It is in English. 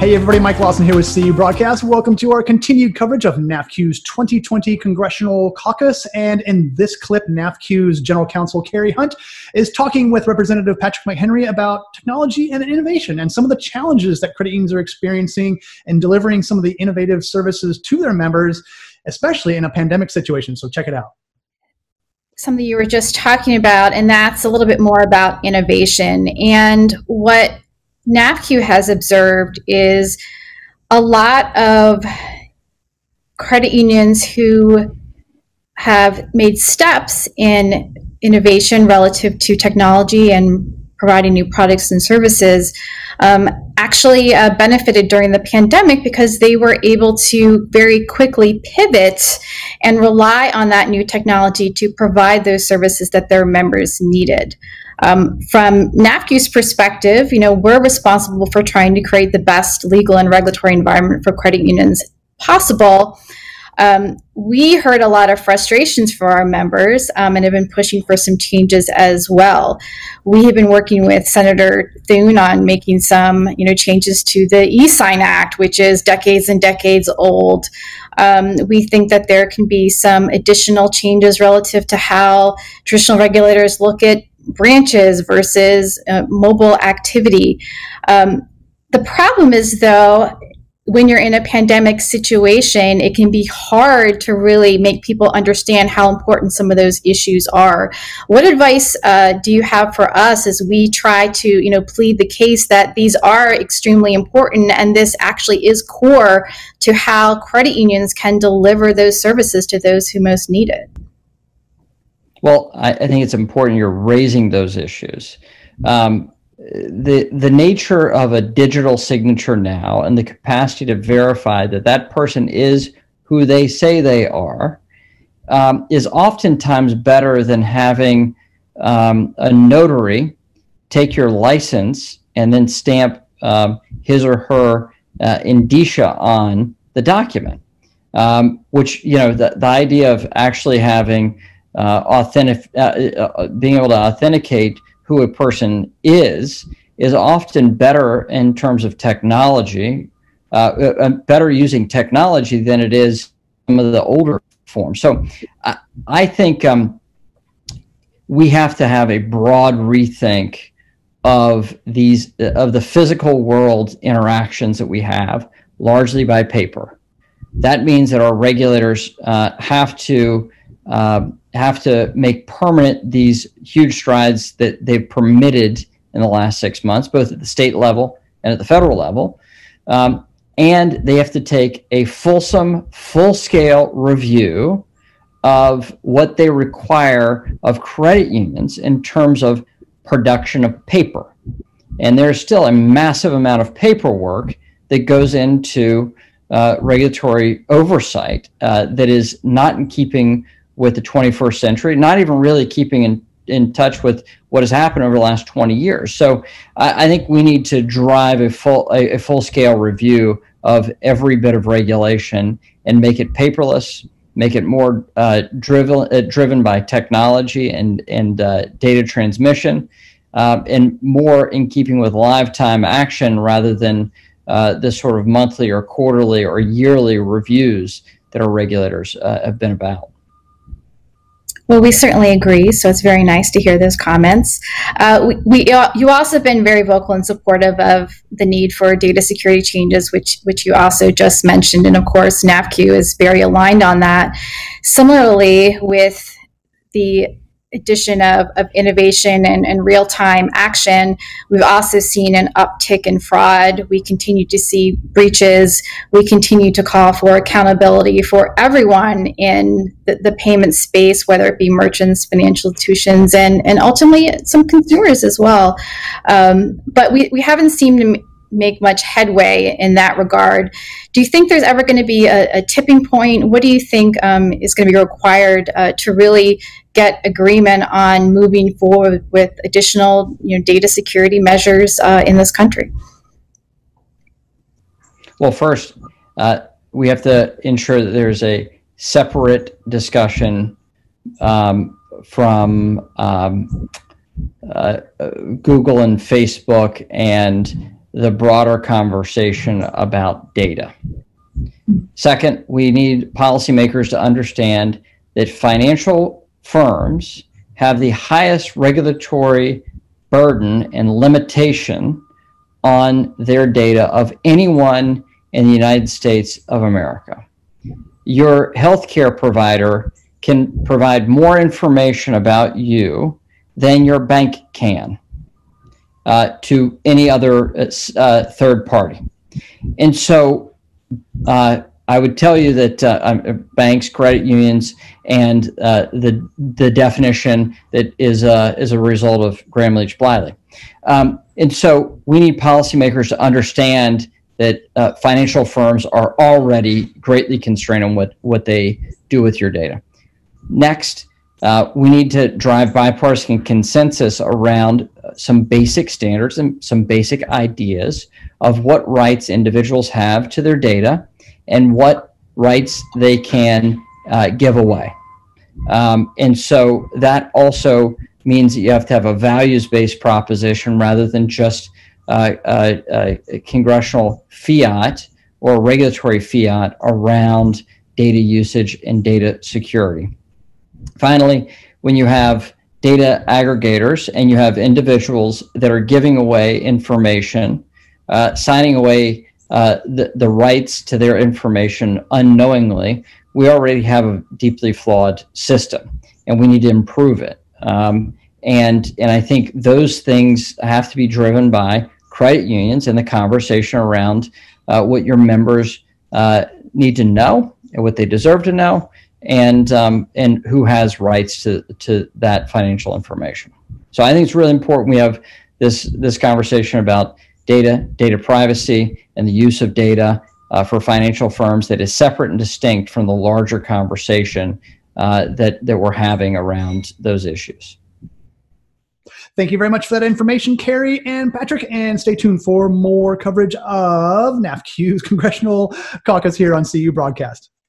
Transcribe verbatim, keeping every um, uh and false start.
Hey everybody, Mike Lawson here with C U Broadcast. Welcome to our continued coverage of NAFCU's twenty twenty Congressional Caucus. And in this clip, NAFCU's General Counsel Carrie Hunt is talking with Representative Patrick McHenry about technology and innovation and some of the challenges that credit unions are experiencing in delivering some of the innovative services to their members, especially in a pandemic situation. So check it out. Something you were just talking about, and that's a little bit more about innovation. And what NAFCU has observed is a lot of credit unions who have made steps in innovation relative to technology and providing new products and services um, actually uh, benefited during the pandemic because they were able to very quickly pivot and rely on that new technology to provide those services that their members needed. Um, from NAFCU's perspective, you know, we're responsible for trying to create the best legal and regulatory environment for credit unions possible. Um, we heard a lot of frustrations for our members um, and have been pushing for some changes as well. We have been working with Senator Thune on making some, you know, changes to the E-Sign Act, which is decades and decades old. Um, we think that there can be some additional changes relative to how traditional regulators look at branches versus uh, mobile activity. Um, the problem is, though, when you're in a pandemic situation, it can be hard to really make people understand how important some of those issues are. What advice uh, do you have for us as we try to, you know, plead the case that these are extremely important and this actually is core to how credit unions can deliver those services to those who most need it? Well, I, I think it's important you're raising those issues. Um, the the nature of a digital signature now and the capacity to verify that that person is who they say they are um, is oftentimes better than having um, a notary take your license and then stamp um, his or her uh, indicia on the document, um, which, you know, the, the idea of actually having Uh, authentic, uh, uh, being able to authenticate who a person is, is often better in terms of technology, uh, uh, better using technology than it is some of the older forms. So I, I think um, we have to have a broad rethink of these, of the physical world interactions that we have, largely by paper. That means that our regulators uh, have to uh, have to make permanent these huge strides that they've permitted in the last six months, both at the state level and at the federal level. Um, and they have to take a fulsome, full-scale review of what they require of credit unions in terms of production of paper. And there's still a massive amount of paperwork that goes into uh, regulatory oversight uh, that is not in keeping with the twenty-first century, not even really keeping in, in touch with what has happened over the last twenty years. So I, I think we need to drive a full a, a full-scale review of every bit of regulation and make it paperless, make it more uh, driven uh, driven by technology and and uh, data transmission, uh, and more in keeping with live-time action rather than uh, this sort of monthly or quarterly or yearly reviews that our regulators uh, have been about. Well, we certainly agree, so it's very nice to hear those comments. Uh, we, we, you also have been very vocal and supportive of the need for data security changes, which which you also just mentioned, and of course, NAFCU is very aligned on that. Similarly, with the addition of, of innovation and, and real-time action, we've also seen an uptick in fraud. We continue to see breaches. We continue to call for accountability for everyone in the, the payment space, whether it be merchants, financial institutions, and, and ultimately some consumers as well. Um, but we, we haven't seemed to make much headway in that regard. Do you think there's ever going to be a, a tipping point? What do you think um, is going to be required uh, to really get agreement on moving forward with additional, you know, data security measures uh, in this country? Well, first, uh, we have to ensure that there's a separate discussion um, from um, uh, Google and Facebook and the broader conversation about data. Second, we need policymakers to understand that financial firms have the highest regulatory burden and limitation on their data of anyone in the United States of America. Your healthcare provider can provide more information about you than your bank can uh, to any other uh, third party. And so uh, I would tell you that uh, banks, credit unions, and uh, the the definition that is uh, is a result of Gramm-Leach Bliley. Um, and so we need policymakers to understand that uh, financial firms are already greatly constrained on what, what they do with your data. Next, uh, we need to drive bipartisan consensus around some basic standards and some basic ideas of what rights individuals have to their data and what rights they can uh, give away. Um, and so that also means that you have to have a values-based proposition rather than just uh, uh, uh, congressional fiat or regulatory fiat around data usage and data security. Finally, when you have data aggregators and you have individuals that are giving away information, uh, signing away uh, the, the rights to their information unknowingly, we already have a deeply flawed system and we need to improve it. Um, and, and I think those things have to be driven by credit unions and the conversation around uh, what your members uh, need to know and what they deserve to know, and um, and who has rights to, to that financial information. So I think it's really important we have this this conversation about data, data privacy, and the use of data uh, for financial firms that is separate and distinct from the larger conversation uh, that, that we're having around those issues. Thank you very much for that information, Kerry and Patrick, and stay tuned for more coverage of NAFCU's Congressional Caucus here on C U Broadcast.